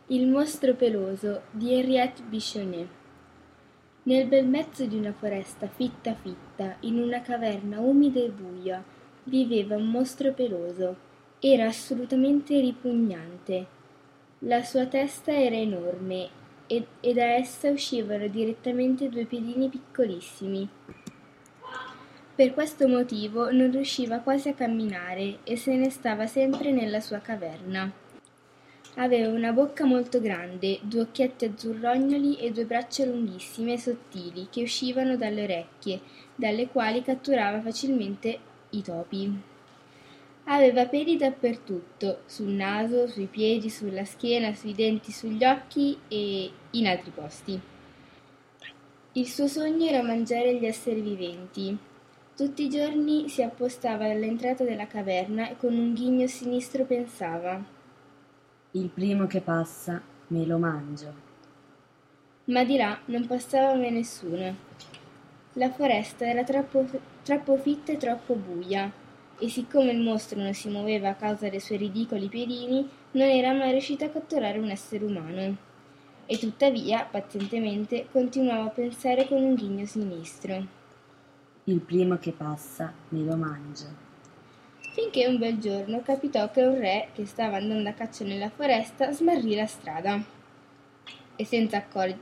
Il mostro peloso di Henriette Bichonnet. Nel bel mezzo di una foresta fitta fitta, in una caverna umida e buia, viveva un mostro peloso. Era assolutamente ripugnante. La sua testa era enorme e da essa uscivano direttamente due piedini piccolissimi. Per questo motivo non riusciva quasi a camminare e se ne stava sempre nella sua caverna. Aveva una bocca molto grande, due occhietti azzurrognoli e due braccia lunghissime e sottili che uscivano dalle orecchie, dalle quali catturava facilmente i topi. Aveva peli dappertutto, sul naso, sui piedi, sulla schiena, sui denti, sugli occhi e in altri posti. Il suo sogno era mangiare gli esseri viventi. Tutti i giorni si appostava all'entrata della caverna e con un ghigno sinistro pensava: il primo che passa me lo mangio. Ma di là non passava mai nessuno. La foresta era troppo fitta e troppo buia, e siccome il mostro non si muoveva a causa dei suoi ridicoli piedini, non era mai riuscito a catturare un essere umano. E tuttavia, pazientemente, continuava a pensare con un ghigno sinistro. Il primo che passa me lo mangio. Finché un bel giorno capitò che un re, che stava andando a caccia nella foresta, smarrì la strada e senza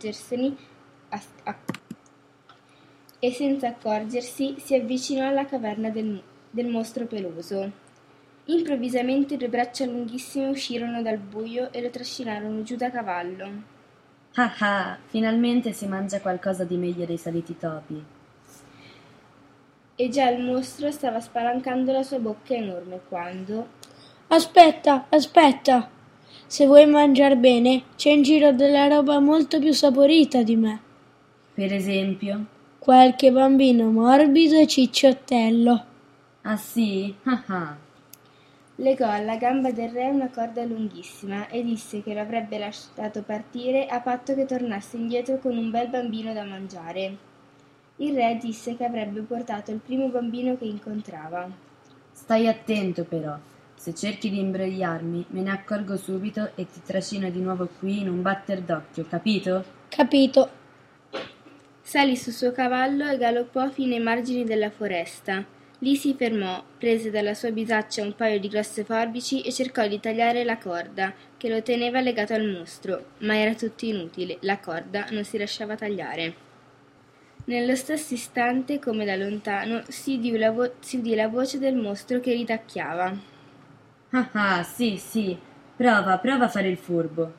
accorgersi si avvicinò alla caverna del mostro peloso. Improvvisamente due braccia lunghissime uscirono dal buio e lo trascinarono giù da cavallo. Ah ah, finalmente si mangia qualcosa di meglio dei soliti topi. E già il mostro stava spalancando la sua bocca enorme quando... Aspetta, aspetta! Se vuoi mangiar bene, c'è in giro della roba molto più saporita di me. Per esempio? Qualche bambino morbido e cicciottello. Ah sì? Ah ah. Legò alla gamba del re una corda lunghissima e disse che lo avrebbe lasciato partire a patto che tornasse indietro con un bel bambino da mangiare. Il re disse che avrebbe portato il primo bambino che incontrava. Stai attento però. Se cerchi di imbrogliarmi, me ne accorgo subito e ti trascino di nuovo qui in un batter d'occhio, capito? Capito. Salì sul suo cavallo e galoppò fino ai margini della foresta. Lì si fermò, prese dalla sua bisaccia un paio di grosse forbici e cercò di tagliare la corda che lo teneva legato al mostro, ma era tutto inutile, la corda non si lasciava tagliare. Nello stesso istante, come da lontano, si udì la voce del mostro che ridacchiava. Ah ah, sì, sì. Prova a fare il furbo.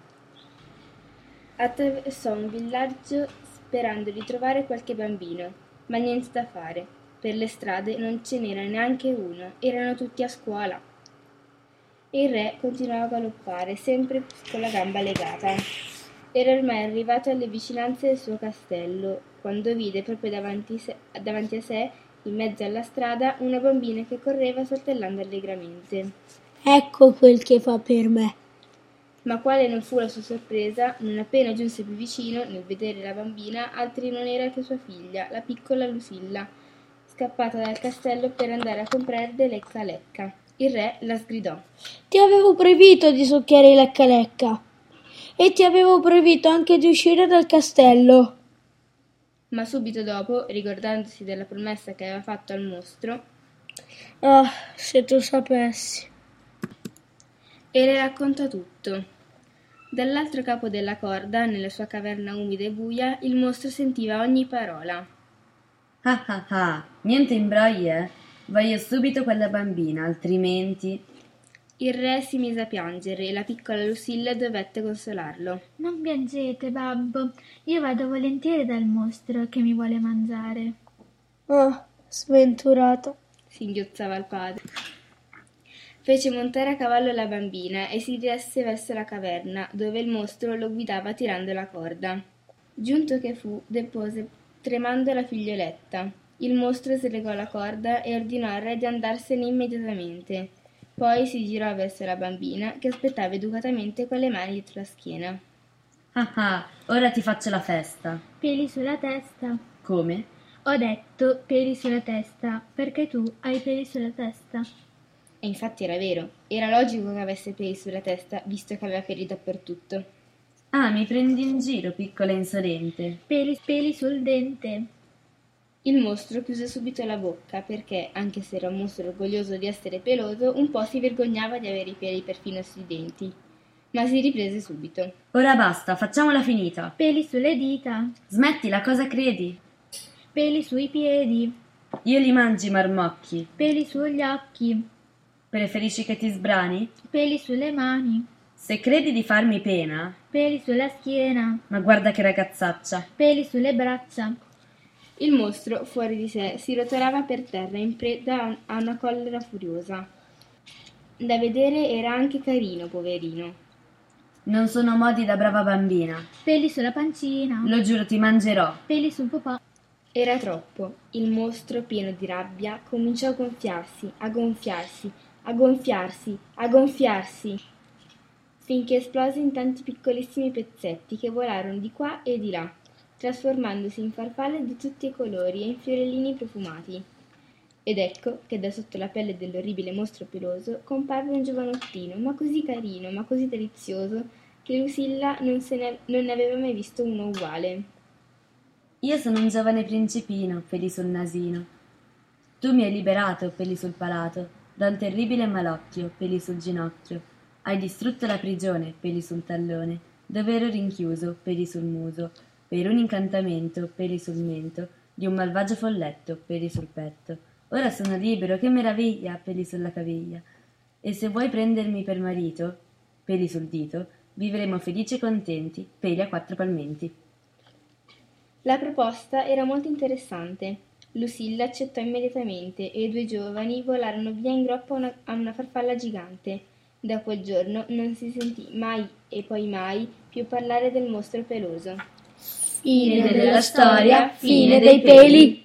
Attraversò un villaggio sperando di trovare qualche bambino, ma niente da fare. Per le strade non ce n'era neanche uno, erano tutti a scuola. E il re continuava a galoppare, sempre con la gamba legata. Era ormai arrivato alle vicinanze del suo castello, quando vide proprio davanti a sé, in mezzo alla strada, una bambina che correva saltellando allegramente. Ecco quel che fa per me. Ma quale non fu la sua sorpresa, non appena giunse più vicino, nel vedere la bambina, altri non era che sua figlia, la piccola Lucilla, scappata dal castello per andare a comprare dei lecca lecca. Il re la sgridò. Ti avevo proibito di succhiare i lecca lecca. E ti avevo proibito anche di uscire dal castello. Ma subito dopo, ricordandosi della promessa che aveva fatto al mostro, Ah, se tu sapessi. e le raccontò tutto. Dall'altro capo della corda, nella sua caverna umida e buia, il mostro sentiva ogni parola. Ah ah ah, niente imbrogli, eh? Voglio subito quella bambina, altrimenti... Il re si mise a piangere e la piccola Lucilla dovette consolarlo. Non piangete, babbo. Io vado volentieri dal mostro che mi vuole mangiare. Ah, sventurato. Singhiozzava il padre. Fece montare a cavallo la bambina e si diresse verso la caverna, dove il mostro lo guidava tirando la corda. Giunto che fu, depose tremando la figlioletta. Il mostro slegò la corda e ordinò al re di andarsene immediatamente. Poi si girò verso la bambina, che aspettava educatamente con le mani dietro la schiena. Ah ah, ora ti faccio la festa. Peli sulla testa. Come? Ho detto peli sulla testa, perché tu hai peli sulla testa. E infatti era vero. Era logico che avesse peli sulla testa, visto che aveva peli dappertutto. Ah, mi prendi in giro, piccola insolente. Peli sul dente. Il mostro chiuse subito la bocca perché, anche se era un mostro orgoglioso di essere peloso, un po' si vergognava di avere i peli perfino sui denti. Ma si riprese subito. Ora basta, facciamola finita. Peli sulle dita. Smettila, cosa credi? Peli sui piedi. Io li mangi i marmocchi. Peli sugli occhi. Preferisci che ti sbrani? Peli sulle mani. Se credi di farmi pena, Peli sulla schiena. ma guarda che ragazzaccia. Peli sulle braccia. Il mostro, fuori di sé, si rotolava per terra in preda a una collera furiosa. Da vedere era anche carino, poverino. Non sono modi da brava bambina. Peli sulla pancina. Lo giuro, ti mangerò. Peli sul popò. Era troppo. Il mostro, pieno di rabbia, cominciò a gonfiarsi, a gonfiarsi, a gonfiarsi, a gonfiarsi, finché esplose in tanti piccolissimi pezzetti che volarono di qua e di là, trasformandosi in farfalle di tutti i colori e in fiorellini profumati. Ed ecco che da sotto la pelle dell'orribile mostro peloso comparve un giovanottino, ma così carino, ma così delizioso, che Lucilla non ne aveva mai visto uno uguale. Io sono un giovane principino, peli sul nasino. Tu mi hai liberato, peli sul palato, da un terribile malocchio, peli sul ginocchio. Hai distrutto la prigione, peli sul tallone, dove ero rinchiuso, peli sul muso, per un incantamento, peli sul mento, di un malvagio folletto, peli sul petto. Ora sono libero, che meraviglia, peli sulla caviglia. E se vuoi prendermi per marito, peli sul dito, vivremo felici e contenti, peli a 4 palmenti. La proposta era molto interessante. Lucilla accettò immediatamente e i due giovani volarono via in groppa a una farfalla gigante. Da quel giorno non si sentì mai e poi mai più parlare del mostro peloso. Fine della storia, fine dei peli.